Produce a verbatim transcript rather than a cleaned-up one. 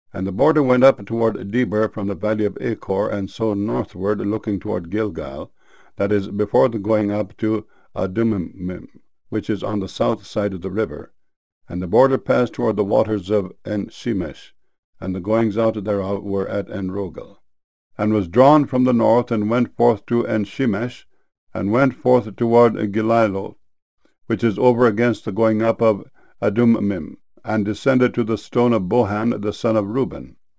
And the border went up toward Debir from the valley of Achor, and so northward, looking toward Gilgal, that is, before the going up to Adumim, which is on the south side of the river. And the border passed toward the waters of En-shemesh, and the goings out thereof were at En-rogel, and was drawn from the north, and went forth to En-shemesh, and went forth toward Gilalo, which is over against the going up of Adumim, and descended to the stone of Bohan the son of Reuben.